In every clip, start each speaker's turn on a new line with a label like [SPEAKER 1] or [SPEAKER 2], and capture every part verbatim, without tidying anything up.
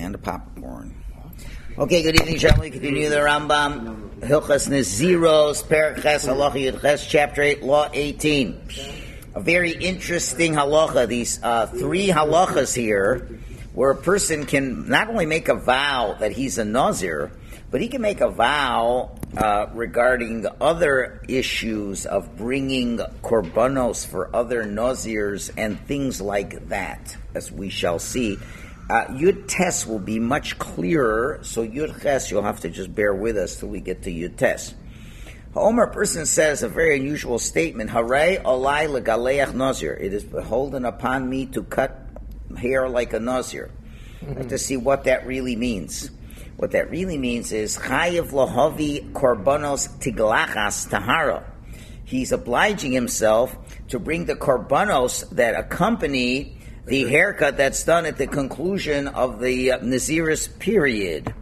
[SPEAKER 1] And the popcorn. Okay, good evening, gentlemen. We continue the Rambam, Hilchas Naziros, Perek Ches, Halacha Yud Ches, Chapter eight, Law eighteen. A very interesting halacha. These uh, three halachas here, where a person can not only make a vow that he's a Nazir, but he can make a vow uh, regarding other issues of bringing korbanos for other Nazirs and things like that, as we shall see. Uh, Yud Tes will be much clearer, so Yud Ches you'll have to just bear with us till we get to Yud Tes. Homer person says a very unusual statement, Harei olai legaleach Nazir. It is beholden upon me to cut hair like a Nazir. Mm-hmm. I have to see what that really means. What that really means is Chayev Lahavi Korbanos Tiglachas Tahara. He's obliging himself to bring the korbanos that accompany the haircut that's done at the conclusion of the uh, Naziris period.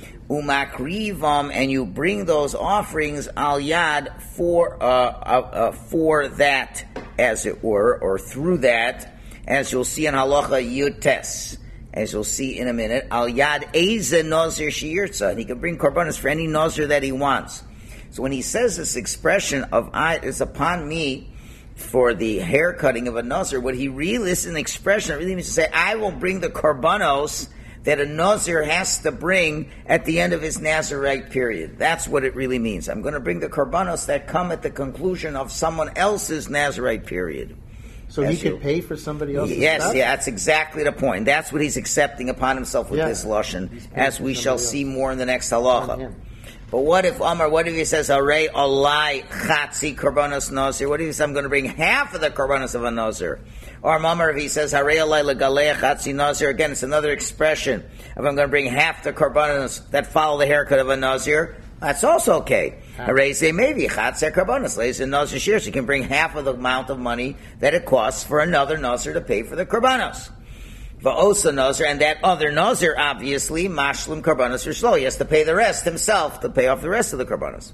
[SPEAKER 1] Umakrivam, and you bring those offerings al yad for uh, uh, uh, for that, as it were, or through that, as you'll see in Halacha Yud Tes. As you'll see in a minute, al yad eze nazir sheyirtza, and he can bring korbanos for any nazir that he wants. So when he says this expression of "I is upon me" for the hair cutting of a nazir, what he really is an expression. It really means to say, "I will bring the korbanos that a nazir has to bring at the end of his Nazirite period." That's what it really means. I'm going to bring the korbanos that come at the conclusion of someone else's Nazirite period.
[SPEAKER 2] So
[SPEAKER 1] As
[SPEAKER 2] he
[SPEAKER 1] you,
[SPEAKER 2] could pay for somebody else's
[SPEAKER 1] Yes,
[SPEAKER 2] stuff?
[SPEAKER 1] yeah, that's exactly the point. That's what he's accepting upon himself with
[SPEAKER 2] yeah.
[SPEAKER 1] this lashon, as we shall else. see more in the next halacha. But what if Amar? What if he says, "Arei olai chatzi korbanos nazir"? What if he says, "I'm going to bring half of the korbanos of a nazir"? Or Amar, if he says, "Arei olai legalei chatzi nazir"? Again, it's another expression of "I'm going to bring half the korbanos that follow the haircut of a nazir." That's also okay. Arei say maybe chatzer korbanos lays in nazir shir. So you can bring half of the amount of money that it costs for another nazir to pay for the korbanos. Va'osa nazir, and that other nazir, obviously, mashlim korbanos rishlo. He has to pay the rest himself to pay off the rest of the korbanos.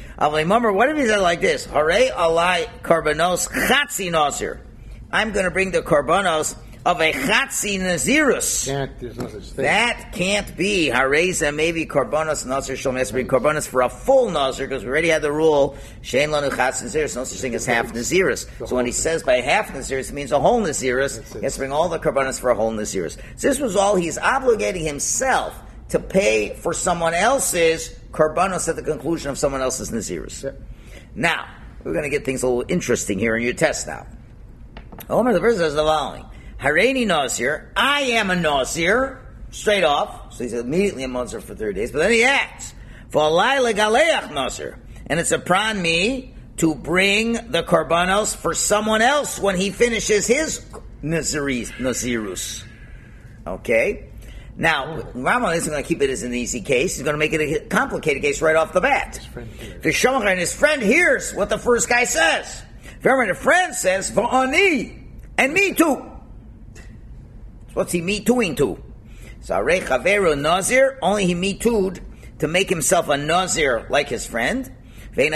[SPEAKER 1] Avli, what if he said like this? Harei alai korbanos chatzi nazir. I'm going to bring the korbanos of a chatzi nazirus.
[SPEAKER 2] Can't, there's no such thing.
[SPEAKER 1] That can't be. Hareza maybe korbanos nazir shalom has to bring korbanos for a full nazir, because we already had the rule shein lanu chatz nazirus. No such thing as half nazirus. So when he says by half nazirus, it means a whole nazirus. He has to bring all the korbanos for a whole nazirus. So this was all he's obligating himself to pay for someone else's korbanos at the conclusion of someone else's nazirus.
[SPEAKER 2] Yep.
[SPEAKER 1] Now we're going to get things a little interesting here in your test now. Omer, the verse says the following. Hareini Nazir, I am a Nazir, straight off. So he's immediately a Nazir for thirty days. But then he adds, V'alai legaleach Nazir. And it's upon me to bring the korbanos for someone else when he finishes his Naziris, Nazirus. Okay? Now, Rambam isn't going to keep it as an easy case. He's going to make it a complicated case right off the bat. The Shomachar and his friend hears what the first guy says. The friend says, V'ani, and me too. What's he me tooing to? So Arei Chaveru Nazir, only he me tooed to make himself a Nazir like his friend. He's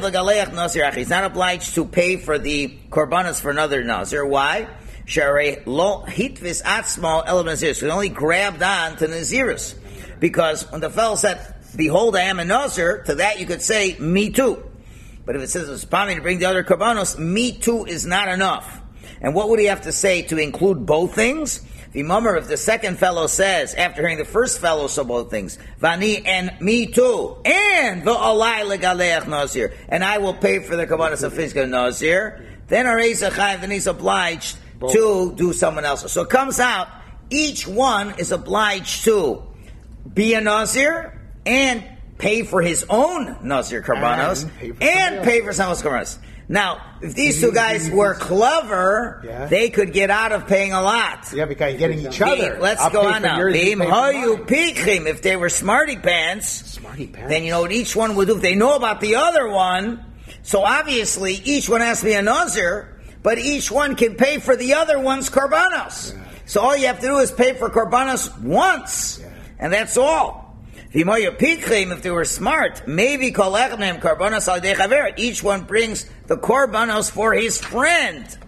[SPEAKER 1] not obliged to pay for the korbanos for another Nazir. Why? Sharei lo hitvis atzmo el Nazir. So he only grabbed on to Nazirus. Because when the fellow said, "Behold, I am a Nazir," to that you could say, "Me too." But if it says it's upon me to bring the other korbanos, "Me too" is not enough. And what would he have to say to include both things? The mummer, if the second fellow says, after hearing the first fellow say both things, Vani and me too, and v'olai legaleach nazir, and I will pay for the korbanos of physical nazir, then Arei Zachayev, then he's obliged both to do someone else. So it comes out, each one is obliged to be a nazir and pay for his own nazir korbanos and pay for, and pay for someone else's korbanos. Now, if these two guys were clever, yeah. they could get out of paying a lot.
[SPEAKER 2] Yeah, because you're getting each other.
[SPEAKER 1] Let's I'll go on now. If they were smarty pants,
[SPEAKER 2] smarty pants,
[SPEAKER 1] then you know what each one would do. If they know about the other one, so obviously each one has to be a nazir, but each one can pay for the other one's korbanos. Yeah. So all you have to do is pay for korbanos once, yeah. and that's all. If they were smart, maybe each one brings the korbanos for his friend.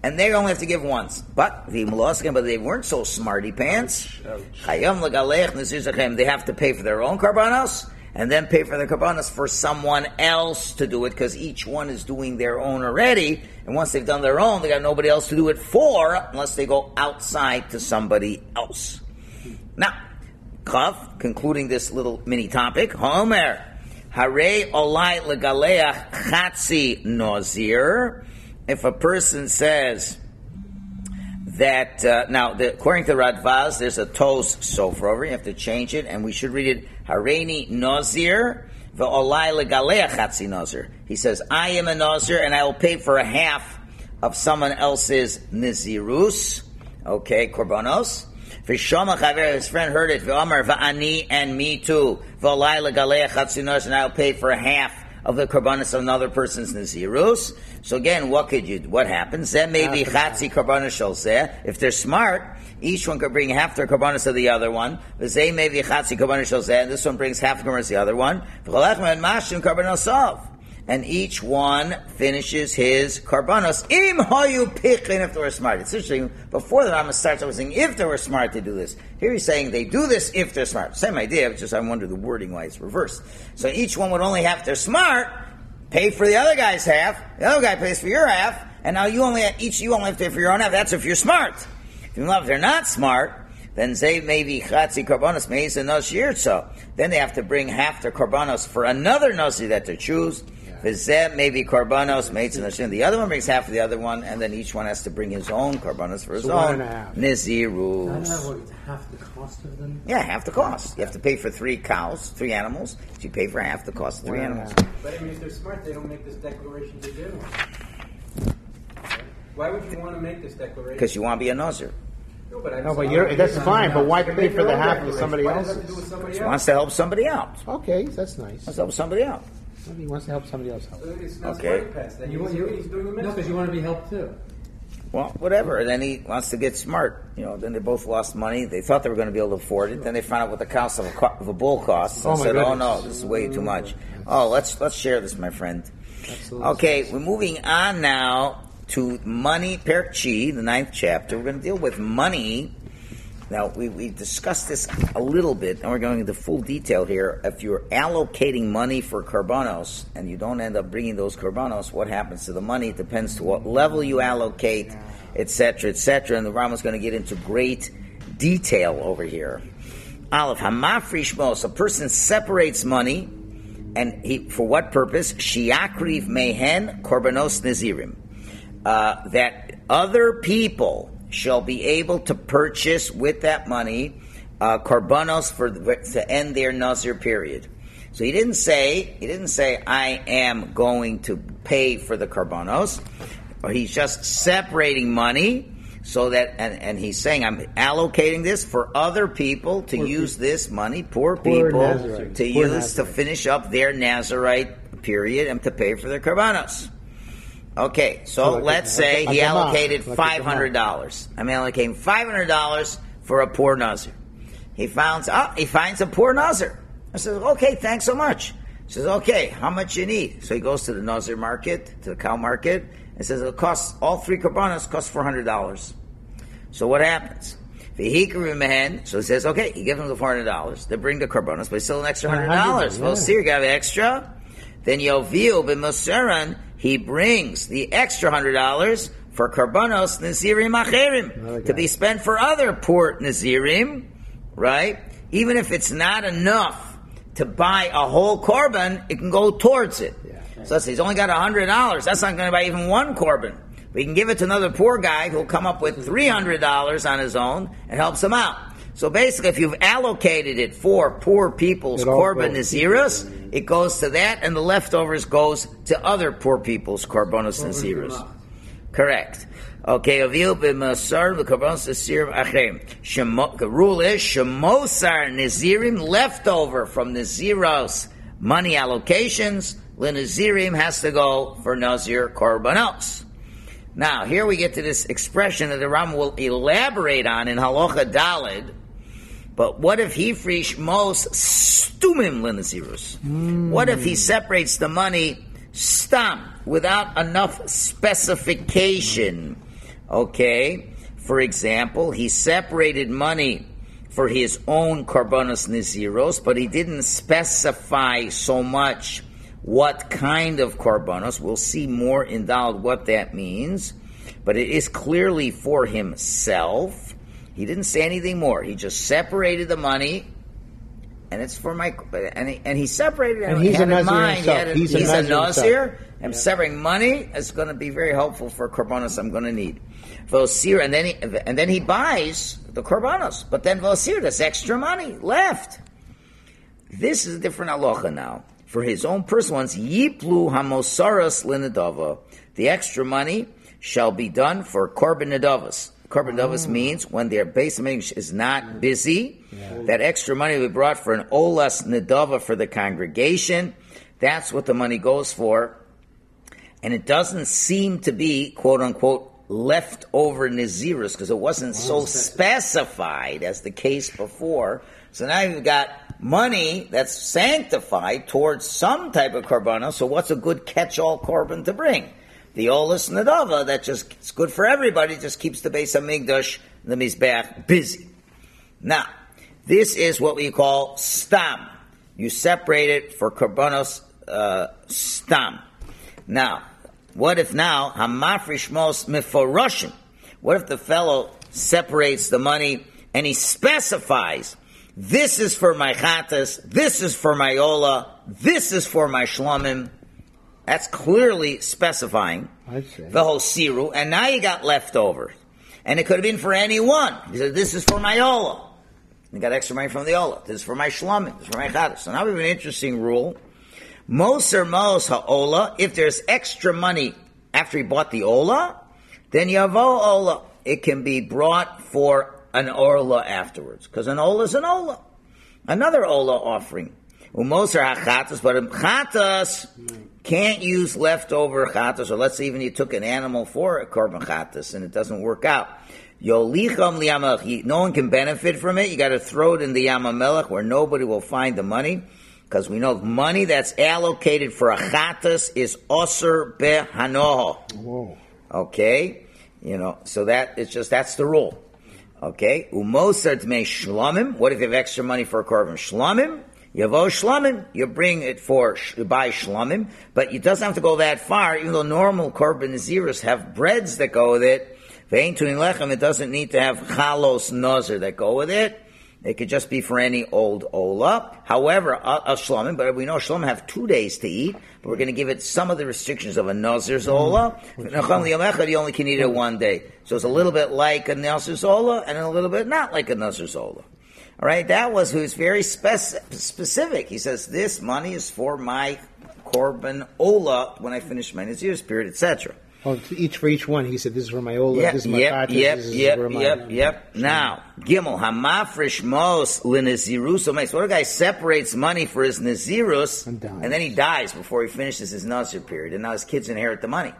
[SPEAKER 1] and they only have to give once. But the Moloskim, but they weren't so smarty pants. They have to pay for their own karbanos, and then pay for the karbanos for someone else to do it, because each one is doing their own already, and once they've done their own, they got nobody else to do it for, unless they go outside to somebody else. Now, Chav, concluding this little mini topic, Homer, Hare olai legaleach chatzi nozir. If a person says that, uh, now, the, according to Radvaz, there's a tos sofer over. You have to change it, and we should read it, Hareini nozir ve'olai legaleach chatzi nozir. He says, I am a nozir, and I will pay for a half of someone else's nizirus. Okay, korbanos. His friend heard it. V'ani and me too. And I'll pay for half of the karbanos of another person's nazirus. So again, what could you? What happens? Then maybe chatzi karbanos sholzeh. If they're smart, each one could bring half their karbanos of the other one. V'zeh maybe chatzi karbanos sholzeh, and this one brings half the karbanos of the other one. V'cholech mashim karbanosov. And each one finishes his karbanos. Im hayu pichin, if they were smart. It's interesting. Before the Rambam starts, I was saying if they were smart to do this. Here he's saying they do this if they're smart. Same idea. It's just I wonder the wording why it's reversed. So each one would only have, if they're smart, pay for the other guy's half. The other guy pays for your half, and now you only each you only have to pay for your own half. That's if you're smart. If if they're not smart, then they maybe chatzi karbanos meis and nashir. So then they have to bring half their karbanos for another nasi that they choose. V'zeh maybe karbanos meitz and nashir. The other one brings half of the other one, and then each one has to bring his own karbanos for his
[SPEAKER 2] so
[SPEAKER 1] own
[SPEAKER 2] nizirus.
[SPEAKER 3] Half the cost of them.
[SPEAKER 1] Yeah, half the cost. You have to pay for three cows, three animals. So you pay for half the cost of three
[SPEAKER 2] Wow.
[SPEAKER 1] animals.
[SPEAKER 4] But I mean, if they're smart, they don't make this declaration to do. Why would you want to make this declaration?
[SPEAKER 1] Because you want to be a nazir.
[SPEAKER 4] No, but, I'm
[SPEAKER 2] No, but
[SPEAKER 4] saying-
[SPEAKER 2] you're, that's fine. But why
[SPEAKER 4] You can
[SPEAKER 2] pay
[SPEAKER 4] make
[SPEAKER 2] for
[SPEAKER 4] your
[SPEAKER 2] the
[SPEAKER 4] own
[SPEAKER 2] half of
[SPEAKER 4] declaration.
[SPEAKER 2] somebody
[SPEAKER 4] Why does it have
[SPEAKER 2] else's?
[SPEAKER 4] to do with somebody
[SPEAKER 1] He
[SPEAKER 4] else?
[SPEAKER 1] wants to help somebody out.
[SPEAKER 2] Okay, that's nice.
[SPEAKER 1] Wants to help somebody out.
[SPEAKER 2] He wants to help somebody else out.
[SPEAKER 4] It's not
[SPEAKER 1] Okay.
[SPEAKER 4] smart past that.
[SPEAKER 3] You want
[SPEAKER 4] He's
[SPEAKER 3] you
[SPEAKER 4] doing- he's doing the
[SPEAKER 3] no,
[SPEAKER 4] mitzvah.
[SPEAKER 3] because you want to be helped too.
[SPEAKER 1] Well, whatever. And then he wants to get smart. You know, then they both lost money. They thought they were going to be able to afford it. Then they found out what the cost of a, co- of a bull costs and
[SPEAKER 2] Oh, my
[SPEAKER 1] said, "Oh
[SPEAKER 2] goodness.
[SPEAKER 1] no, this is way too much." Oh, let's let's share this, my friend.
[SPEAKER 2] Absolutely.
[SPEAKER 1] Okay, we're moving on now to money, Perek Chi, the ninth chapter. We're going to deal with money. Now, we, we discussed this a little bit, and we're going into full detail here. If you're allocating money for karbanos, and you don't end up bringing those karbanos, what happens to the money? It depends to what level you allocate, et cetera, et cetera. And the Rambam is going to get into great detail over here. Aleph, hamafrish mos, a person separates money, and he, for what purpose? Shiakriv mehen korbanos nazirim. Uh, that other people shall be able to purchase with that money uh, karbanos for the, to end their nazir period. So he didn't say he didn't say I am going to pay for the karbanos, or he's just separating money so that and, and he's saying I'm allocating this for other people to
[SPEAKER 2] Poor
[SPEAKER 1] use
[SPEAKER 2] people.
[SPEAKER 1] this money, poor,
[SPEAKER 2] Poor
[SPEAKER 1] people
[SPEAKER 2] Nazarite.
[SPEAKER 1] to
[SPEAKER 2] Poor
[SPEAKER 1] use
[SPEAKER 2] Nazarite.
[SPEAKER 1] to finish up their Nazarite period and to pay for their karbanos. Okay, so
[SPEAKER 2] So like
[SPEAKER 1] let's
[SPEAKER 2] a-
[SPEAKER 1] say
[SPEAKER 2] like
[SPEAKER 1] he
[SPEAKER 2] a mom,
[SPEAKER 1] allocated
[SPEAKER 2] like a
[SPEAKER 1] five hundred dollars. I'm allocating five hundred dollars for a poor nazir. He finds oh, he finds a poor nazir. I says, okay, thanks so much. He says, okay, how much you need? So he goes to the nazir market, to the cow market, and says it costs all three karbanos cost four hundred dollars. So what happens? So he says, okay, he gives him the four hundred dollars. They bring the karbanos, but still an extra hundred dollars.
[SPEAKER 2] Yeah.
[SPEAKER 1] Well, see, you got extra. Then Yoviu ben Moseran, he brings the extra hundred dollars for karbanos nazirim acherim to be spent for other poor nazirim, right? Even if it's not enough to buy a whole korban, it can go towards it.
[SPEAKER 2] Yeah.
[SPEAKER 1] So let's say he's only got a hundred dollars. That's not going to buy even one korban. But he can give it to another poor guy who'll come up with three hundred dollars on his own and helps him out. So basically, if you've allocated it for poor people's
[SPEAKER 2] It all
[SPEAKER 1] korban
[SPEAKER 2] goes.
[SPEAKER 1] nazirus, it goes to that, and the leftovers goes to other poor people's korbanos nazirus. Correct. Okay, aviu b'masar v'korbanos nazirim achem. Shemo- The rule is shemosar nazirim, leftover from naziros money allocations. L'nazirim has to go for nazir korbanos. Now, here we get to this expression that the Ram will elaborate on in Halacha Daled. But what if he free shmos stumim l'nazirus? Mm. What if he separates the money stam without enough specification? Okay, for example, he separated money for his own korbanos naziros, but he didn't specify so much what kind of korbanos. We'll see more in Daled what that means, but it is clearly for himself. He didn't say anything more. He just separated the money, and it's for my. And he, and he separated.
[SPEAKER 2] And he's
[SPEAKER 1] had
[SPEAKER 2] a
[SPEAKER 1] in
[SPEAKER 2] Nazir
[SPEAKER 1] mind.
[SPEAKER 2] himself.
[SPEAKER 1] He had a,
[SPEAKER 2] He's a
[SPEAKER 1] he's a
[SPEAKER 2] Nazir
[SPEAKER 1] Nazir.
[SPEAKER 2] himself.
[SPEAKER 1] I'm
[SPEAKER 2] Yeah.
[SPEAKER 1] severing money. It's going to be very helpful for korbanos I'm going to need. Vosir, and then he, and then he buys the korbanos. But then Vosir, that's extra money left. This is a different halacha now. For his own personal ones, yiplu hamosaras linadava. The extra money shall be done for korban nadavas. Korban nadavas
[SPEAKER 2] Oh.
[SPEAKER 1] means when their base meeting is not busy,
[SPEAKER 2] Yeah.
[SPEAKER 1] that extra money will be brought for an olas nadava for the congregation. That's what the money goes for. And it doesn't seem to be, quote unquote, leftover nazirus, because it wasn't so specified as the case before. So now you've got money that's sanctified towards some type of korban. So what's a good catch-all korban to bring? The olas nadava that just it's good for everybody, just keeps the Beis Hamikdash, the Mizbeach, busy. Now, this is what we call stam. You separate it for korbanos uh, stam. Now, what if now hamafrish mos miforoshim? What if the fellow separates the money and he specifies, this is for my chatas, this is for my ola, this is for my shlomim? That's clearly specifying
[SPEAKER 2] I see.
[SPEAKER 1] the whole siru, and now you got leftovers. And it could have been for any one. He said, this is for my ola. You got extra money from the ola. This is for my shlomim. This is for my chatas. So now we have an interesting rule. Moser mos ha'ola, if there's extra money after he bought the ola, then yavo ola. It can be brought for an ola afterwards, because an ola is an ola. Another ola offering. Umoser ha'chatas, but a chatas can't use leftover chatas, or let's say even you took an animal for a korban chatas and it doesn't work out. Yolicham liyamelech, no one can benefit from it. You got to throw it in the Yam HaMelech where nobody will find the money. Because we know money that's allocated for a chatas is osir behanoho.
[SPEAKER 2] Whoa.
[SPEAKER 1] Okay? You know, so that, it's just, that's the rule. Okay? Umoser dmei shlomim. What if you have extra money for a korban shlomim? Yavo shlomim. You bring it for, you buy shlomim. But it doesn't have to go that far, even though normal korban naziros have breads that go with it. Ve'ein tunin lechem, it doesn't need to have chalos nazir that go with it. It could just be for any old ola. However, a, a shlomim, but we know shlomim have two days to eat, but we're going to give it some of the restrictions of a nazir's ola. Mm. You only can eat it one day. So it's a little bit like a nazir's ola, and a little bit not like a nazir's ola. All right, that was who's very spec- specific. He says, this money is for my korban ola when I finish my nazir's period, et cetera.
[SPEAKER 2] Oh, to each for each one, he said, "This is for my ola,
[SPEAKER 1] Yep,
[SPEAKER 2] this is my
[SPEAKER 1] yep,
[SPEAKER 2] chatas,
[SPEAKER 1] yep,
[SPEAKER 2] this is
[SPEAKER 1] yep,
[SPEAKER 2] for my."
[SPEAKER 1] yep, yep. Now, Gimel hamafresh mos linazirus. What a guy separates money for his nazirus,
[SPEAKER 2] And dies.
[SPEAKER 1] and then he dies before he finishes his nazir period, and now his kids inherit the money.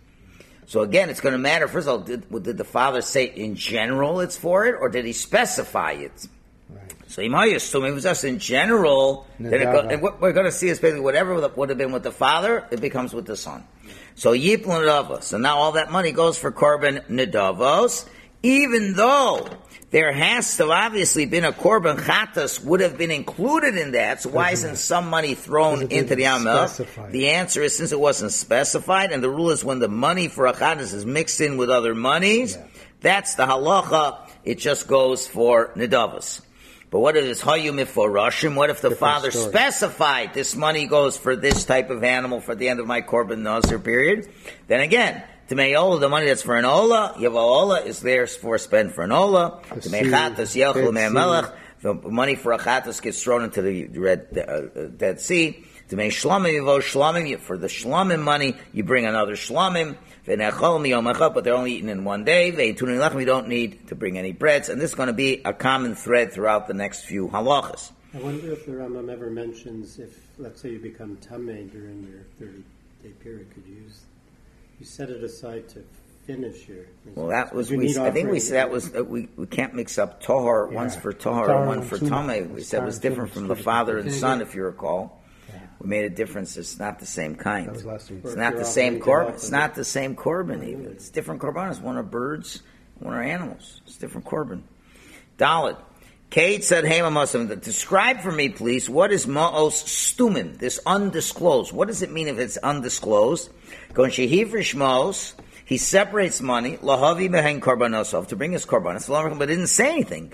[SPEAKER 1] So again, it's going to matter. First of all, did, did the father say in general it's for it, or did he specify it?
[SPEAKER 2] Right.
[SPEAKER 1] So you might assume it was just in general. Then it go, and what we're going to see is basically whatever would have been with the father, it becomes with the son. So Yiplu Nadavos. So now all that money goes for korban Nadavos, even though there has to have obviously been a korban chatas would have been included in that. So why isn't some money thrown
[SPEAKER 2] Because it
[SPEAKER 1] into the
[SPEAKER 2] wasn't
[SPEAKER 1] Amel?
[SPEAKER 2] specified.
[SPEAKER 1] The answer is since it wasn't specified, and the rule is when the money for a chatas is mixed in with other monies,
[SPEAKER 2] Yeah.
[SPEAKER 1] that's the halacha. It just goes for Nadavos. But what if it's Hayu Miforoshim? What if the
[SPEAKER 2] Different
[SPEAKER 1] father
[SPEAKER 2] story.
[SPEAKER 1] specified this money goes for this type of animal for the end of my korban nazir period? Then again, to Ola, the money that's for an Ola, Yavo Ola is there for spend for an Ola. To
[SPEAKER 2] sea,
[SPEAKER 1] Chatas Yechlu
[SPEAKER 2] Dead
[SPEAKER 1] Me'amelech, the money for a Chatas gets thrown into the Red uh, Dead Sea. To make Shlomim Yavo Shlomim, for the Shlomim money, you bring another Shlomim. But they're only eaten in one day. We don't need to bring any breads. And this is going to be a common thread throughout the next few halachas.
[SPEAKER 5] I wonder if the Rambam ever mentions if, let's say, you become tamei during your thirty-day period, could you use, you set it aside to finish your...
[SPEAKER 1] Well, that was,
[SPEAKER 5] You
[SPEAKER 1] we,
[SPEAKER 5] need
[SPEAKER 1] I think we
[SPEAKER 5] offering.
[SPEAKER 1] said that was, uh, we, we can't mix up Tohar,
[SPEAKER 2] Yeah.
[SPEAKER 1] one's for Tohar
[SPEAKER 2] Tahor
[SPEAKER 1] and one
[SPEAKER 2] and
[SPEAKER 1] for
[SPEAKER 2] Tumah.
[SPEAKER 1] Tameh. We
[SPEAKER 2] It's
[SPEAKER 1] said it was
[SPEAKER 2] Tahor and
[SPEAKER 1] different
[SPEAKER 2] Tumah.
[SPEAKER 1] from the
[SPEAKER 2] It's
[SPEAKER 1] father and
[SPEAKER 3] different.
[SPEAKER 1] son, if you recall. we made a difference. It's not the same kind.
[SPEAKER 2] That was last week.
[SPEAKER 1] It's not the same korban. It's not the same korban even. It's different korbanos. One are birds, one are animals. It's different korban. Dalet. Kate said, "Hey, Muslim, describe for me, please, what is ma'os stumin? This undisclosed. What does it mean if it's undisclosed? Gon shehifrish ma'os. He separates money lahavi behen korbanosov to bring his korbanos, but didn't say anything.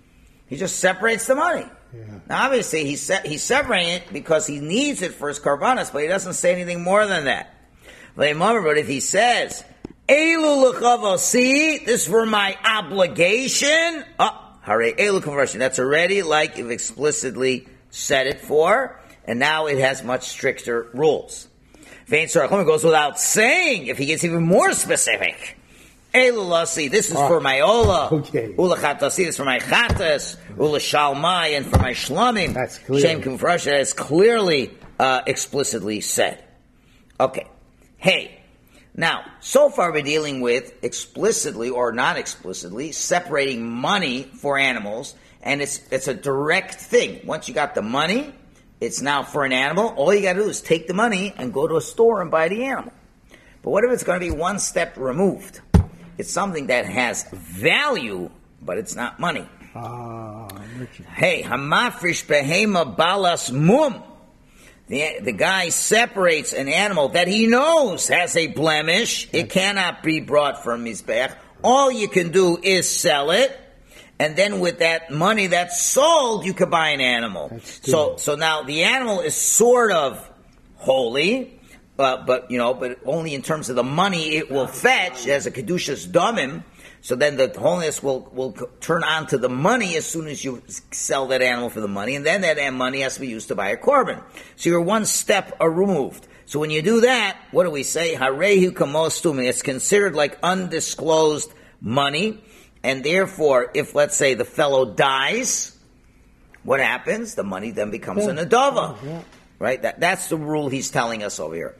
[SPEAKER 1] He just separates the money.
[SPEAKER 2] Yeah.
[SPEAKER 1] Now, obviously, he's se- he's separating it because he needs it for his korbanos, but he doesn't say anything more than that. But if he says, "Elu l'chavosi, this is for my obligation," oh, hare elu conversion. That's already like you've explicitly said it for, and now it has much stricter rules. Vein Sarachim goes without saying if he gets even more specific. Elu lasi, this is oh. for my ola.
[SPEAKER 2] Okay.
[SPEAKER 1] Ula chatasi, this is for my chatas. Ula shalmai, and for my shlamim.
[SPEAKER 2] That's clear.
[SPEAKER 1] Shem conversion. That's clearly uh, explicitly said. Okay. Hey. Now, so far we're dealing with explicitly or not explicitly separating money for animals, and it's it's a direct thing. Once you got the money, it's now for an animal. All you got to do is take the money and go to a store and buy the animal. But what if it's going to be one step removed? It's something that has value, but it's not money.
[SPEAKER 2] Ah,
[SPEAKER 1] hey, hamafrish behema balas mum. The, the guy separates an animal that he knows has a blemish. It cannot be brought from Mizbech. All you can do is sell it, and then with that money that's sold, you can buy an animal. So, so now the animal is sort of holy, uh, but you know, but only in terms of the money it will fetch as a kedushas damim. So then the holiness will, will turn on to the money as soon as you sell that animal for the money, and then that money has to be used to buy a korban. So you're one step removed. So when you do that, what do we say? Harehu kamostum. It's considered like undisclosed money, and therefore, if let's say the fellow dies, what happens? The money then becomes
[SPEAKER 2] yeah.
[SPEAKER 1] an adava.
[SPEAKER 2] Yeah.
[SPEAKER 1] Right? That, that's the rule he's telling us over here.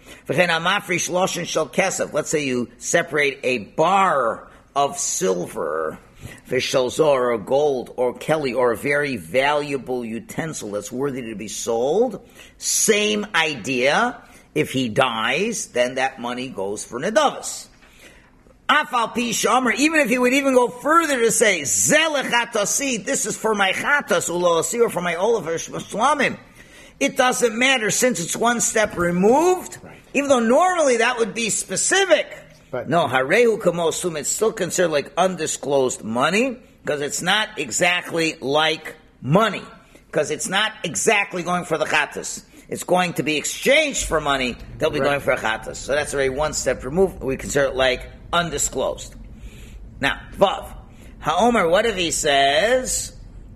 [SPEAKER 1] Let's say you separate a bar of silver, v'shalzor, or gold, or kelly, or a very valuable utensil that's worthy to be sold. Same idea. If he dies, then that money goes for nedavas. Afal pi shomer, even if he would even go further to say, zelechatasi, this is for my chatas, uloasi, or for my olaf, or shlamim. It doesn't matter, since it's one step removed, even though normally that would be specific.
[SPEAKER 2] But
[SPEAKER 1] no, harehu kamosum, it's still considered like undisclosed money, because it's not exactly like money, because it's not exactly going for the chatas. It's going to be exchanged for money, they'll be right. going for a chatas. So that's already one step removed, we consider it like undisclosed. Now, Vav, Ha'omer, what if he says,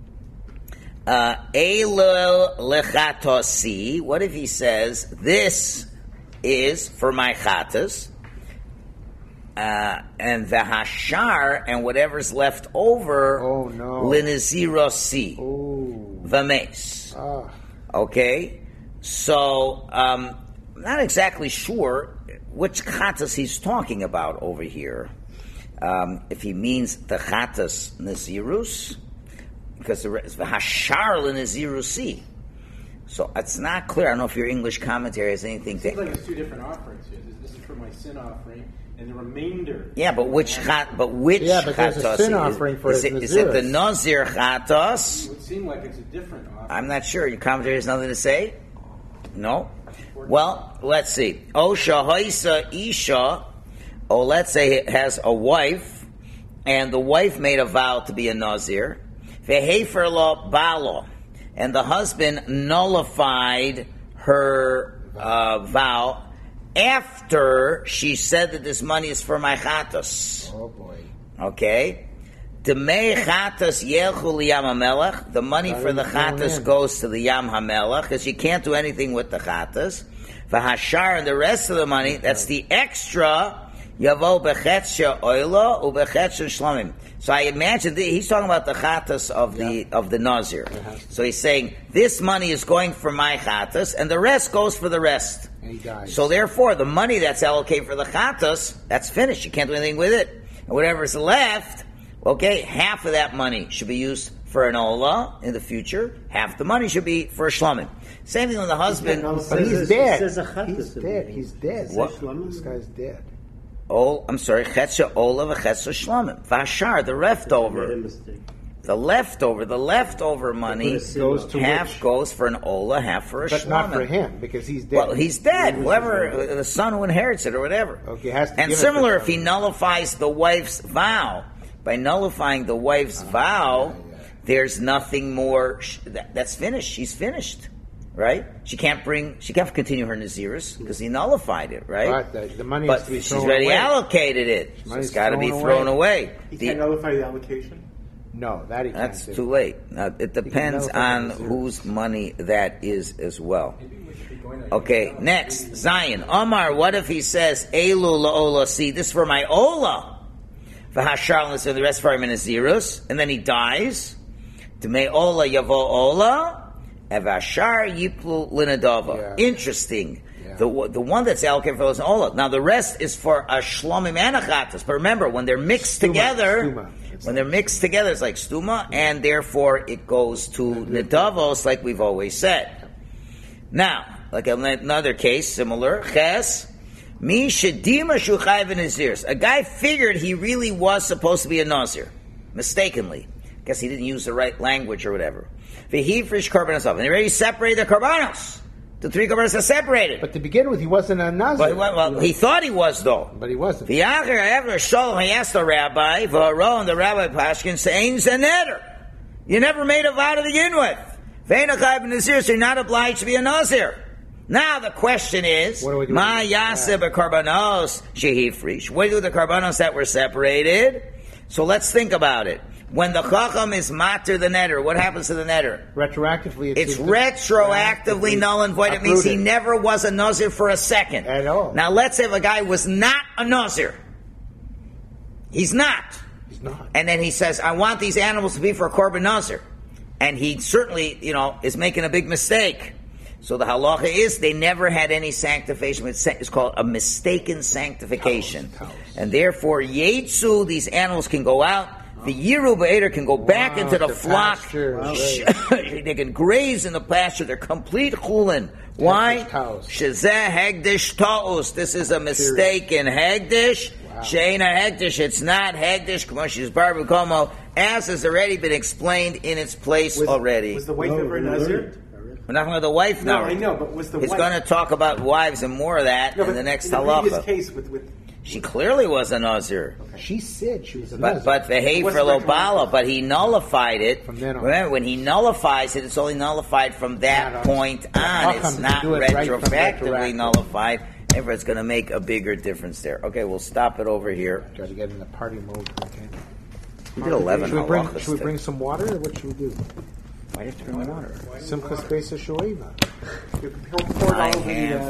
[SPEAKER 1] Eilo lechatasi, what if he says, this is for my chatas, Uh, and the hashar and whatever's left over,
[SPEAKER 2] oh no,
[SPEAKER 1] linizirosi,
[SPEAKER 2] oh,
[SPEAKER 1] vames.
[SPEAKER 2] Ah.
[SPEAKER 1] Okay, so um, I'm not exactly sure which chatas he's talking about over here. Um, if he means the chatas nazirus, because the hashar linizirosi. So it's not clear. I don't know if your English commentary has anything
[SPEAKER 4] it
[SPEAKER 1] to.
[SPEAKER 4] Seems like it's two different offerings here. This is for my sin offering. And the remainder.
[SPEAKER 1] Yeah, but which chat? But which
[SPEAKER 2] yeah, but there's a sin
[SPEAKER 1] is,
[SPEAKER 2] offering for
[SPEAKER 1] is,
[SPEAKER 2] his
[SPEAKER 1] it, is it the nazir chatos?
[SPEAKER 4] It would seem like it's a different offering.
[SPEAKER 1] I'm not sure. Your commentary has nothing to say. No. Well, let's see. Osha haisa isha. Oh, let's say it has a wife, and the wife made a vow to be a nazir. Vehefer lo balo, and the husband nullified her uh, vow. After she said that this money is for my chatas.
[SPEAKER 2] Oh boy.
[SPEAKER 1] Okay. Demei chatas yelchu liyam hamelech. The money for the chatas goes to the yam hamelech, because you can't do anything with the chatas. V'hashar, and the rest of the money, that's the extra, yavo bechetcha oila ubechetcha shlamim. So I imagine the, he's talking about the chatas of the yeah. of the nazir. So he's saying this money is going for my chatas, and the rest goes for the rest.
[SPEAKER 2] And he dies.
[SPEAKER 1] So therefore, the money that's allocated for the chatas, that's finished. You can't do anything with it. And whatever's left, okay, half of that money should be used for an Ola in the future, half the money should be for a Shlomim. Same thing with the husband.
[SPEAKER 2] But he's
[SPEAKER 5] Says-
[SPEAKER 2] dead.
[SPEAKER 5] says a chattas
[SPEAKER 2] He's
[SPEAKER 5] in
[SPEAKER 2] dead.
[SPEAKER 5] the-
[SPEAKER 2] He's dead.
[SPEAKER 1] What?
[SPEAKER 2] This guy's dead.
[SPEAKER 1] Oh, I'm sorry, Chetzah Ola v'Chetzah Shlomim. Vashar, the
[SPEAKER 5] Made a
[SPEAKER 1] leftover.
[SPEAKER 5] mistake.
[SPEAKER 1] The leftover, the leftover money,
[SPEAKER 2] Goes to
[SPEAKER 1] half
[SPEAKER 2] which?
[SPEAKER 1] goes for an Ola, half for a
[SPEAKER 2] But
[SPEAKER 1] Shlomim.
[SPEAKER 2] not for him, because he's dead.
[SPEAKER 1] Well, he's dead. Whoever, uh, the son who inherits it or whatever.
[SPEAKER 2] Okay, has to
[SPEAKER 1] and
[SPEAKER 2] give it
[SPEAKER 1] similar,
[SPEAKER 2] to
[SPEAKER 1] if he nullifies the wife's vow, by nullifying the wife's vow, there's nothing more. sh- That, that's finished. She's finished, right? She can't bring. She can't continue her nazirus because he nullified it, right?
[SPEAKER 2] Right, the- the money
[SPEAKER 1] but
[SPEAKER 2] has to be
[SPEAKER 1] she's
[SPEAKER 2] thrown
[SPEAKER 1] already
[SPEAKER 2] away.
[SPEAKER 1] allocated it. So
[SPEAKER 2] Money's
[SPEAKER 1] it's got to be
[SPEAKER 2] thrown
[SPEAKER 1] thrown
[SPEAKER 2] away.
[SPEAKER 1] away.
[SPEAKER 4] He
[SPEAKER 1] The-
[SPEAKER 4] can't nullify the allocation.
[SPEAKER 2] No, that he
[SPEAKER 1] that's
[SPEAKER 2] can't
[SPEAKER 1] too
[SPEAKER 2] do.
[SPEAKER 1] late. Now, it depends
[SPEAKER 2] nullify
[SPEAKER 1] on
[SPEAKER 2] the nazirus.
[SPEAKER 1] whose money that is as well. Okay, next, Zion. Omar, what if he says, Elu la'ola, see, this is for my Ola. V'hashar, so the rest for him in Nazirus, and then he dies. D'mei Ola yavo Ola, V'hashar yiplu linadava.
[SPEAKER 2] Yeah.
[SPEAKER 1] Interesting.
[SPEAKER 2] Yeah.
[SPEAKER 1] The, the one that's allocated for those is Ola. Now the rest is for a Shlomim and a Chatas. But remember, when they're mixed
[SPEAKER 2] Stuma,
[SPEAKER 1] together,
[SPEAKER 2] stuma. It's
[SPEAKER 1] when
[SPEAKER 2] like-
[SPEAKER 1] they're mixed together, it's like Stuma, and therefore it goes to Nidavos, like we've always said. Now, like another case, similar, Ches, Mi Shedima Shuchai Nazirs. A guy figured he really was supposed to be a Nazir, mistakenly. Guess he didn't use the right language or whatever. V'hifrish Karbanos, and they already separated the Karbanos. The three Karbanos are separated.
[SPEAKER 2] But to begin with, he wasn't a Nazir.
[SPEAKER 1] But, well, well, he thought he was, though.
[SPEAKER 2] But he wasn't.
[SPEAKER 1] V'yacher, after Sholem, he asked the rabbi, V'aro, and the rabbi Pashkin, Sein Zaneder. You never made a vow to begin with. V'enachai Nazir, so you're not obliged to be a Nazir. Now the question is,
[SPEAKER 2] What do we do
[SPEAKER 1] Ma
[SPEAKER 2] with
[SPEAKER 1] Yaseh b'karbanos shehifrish. What do you do with the karbanos that were separated? So let's think about it. When the chacham is matir the netter, what happens to the netter?
[SPEAKER 2] Retroactively,
[SPEAKER 1] It's
[SPEAKER 2] seems-
[SPEAKER 1] retroactively null and void. It means he
[SPEAKER 2] uprooted.
[SPEAKER 1] never was a nazir for a second.
[SPEAKER 2] At all.
[SPEAKER 1] Now let's say if a guy was not a nazir. He's not.
[SPEAKER 2] He's not.
[SPEAKER 1] And then he says, I want these animals to be for a korban nazir. And he certainly, you know, is making a big mistake. So the halacha is they never had any sanctification. It's it's called a mistaken sanctification.
[SPEAKER 2] Taos, taos.
[SPEAKER 1] And therefore, yetsu, these animals can go out. The yiru ba'eder can go back
[SPEAKER 2] Wow,
[SPEAKER 1] into the
[SPEAKER 2] to
[SPEAKER 1] flock.
[SPEAKER 2] pasture. Wow.
[SPEAKER 1] They can graze in the pasture. They're complete chulin. Why?
[SPEAKER 2] Taos.
[SPEAKER 1] Shezeh hegdish taos. This is a mistake in hegdish.
[SPEAKER 2] Wow.
[SPEAKER 1] Sheina hegdish. It's not hegdish. K'moshes barbu komo. As has already been explained in its place
[SPEAKER 4] Was,
[SPEAKER 1] already.
[SPEAKER 4] was the wife
[SPEAKER 5] No,
[SPEAKER 4] ever a
[SPEAKER 5] we
[SPEAKER 4] Nazir?
[SPEAKER 5] learned already.
[SPEAKER 1] We're not talking about the wife
[SPEAKER 4] No,
[SPEAKER 1] now.
[SPEAKER 4] I know, but was the
[SPEAKER 1] He's
[SPEAKER 4] wife?
[SPEAKER 1] going to talk about wives and more of that
[SPEAKER 4] No,
[SPEAKER 1] in
[SPEAKER 4] but
[SPEAKER 1] the next
[SPEAKER 4] in the previous
[SPEAKER 1] halacha.
[SPEAKER 4] case with, with
[SPEAKER 1] She clearly was a nazir.
[SPEAKER 2] She said she was a
[SPEAKER 1] But
[SPEAKER 2] Nazir.
[SPEAKER 1] but the hey
[SPEAKER 4] What's
[SPEAKER 1] for
[SPEAKER 4] the
[SPEAKER 1] Lobala, but he nullified it.
[SPEAKER 2] From then on.
[SPEAKER 1] Remember, when he nullifies it, it's only nullified from that
[SPEAKER 2] Not on-
[SPEAKER 1] point on.
[SPEAKER 2] How
[SPEAKER 1] It's
[SPEAKER 2] come to
[SPEAKER 1] not
[SPEAKER 2] do it right from
[SPEAKER 1] retroactively
[SPEAKER 2] retroactive?
[SPEAKER 1] nullified. Therefore, it's going to make a bigger difference there. Okay, we'll stop it over here.
[SPEAKER 2] Try to get in the party mode. Okay.
[SPEAKER 1] We did eleven
[SPEAKER 2] Should we bring,
[SPEAKER 1] halachas
[SPEAKER 2] should we
[SPEAKER 1] today.
[SPEAKER 2] bring some water, or what should we do?
[SPEAKER 1] Why do you have to bring water?
[SPEAKER 2] Simchas Beis Shoeva.
[SPEAKER 4] he'll pour it
[SPEAKER 1] I
[SPEAKER 4] all over the,
[SPEAKER 1] have
[SPEAKER 4] uh,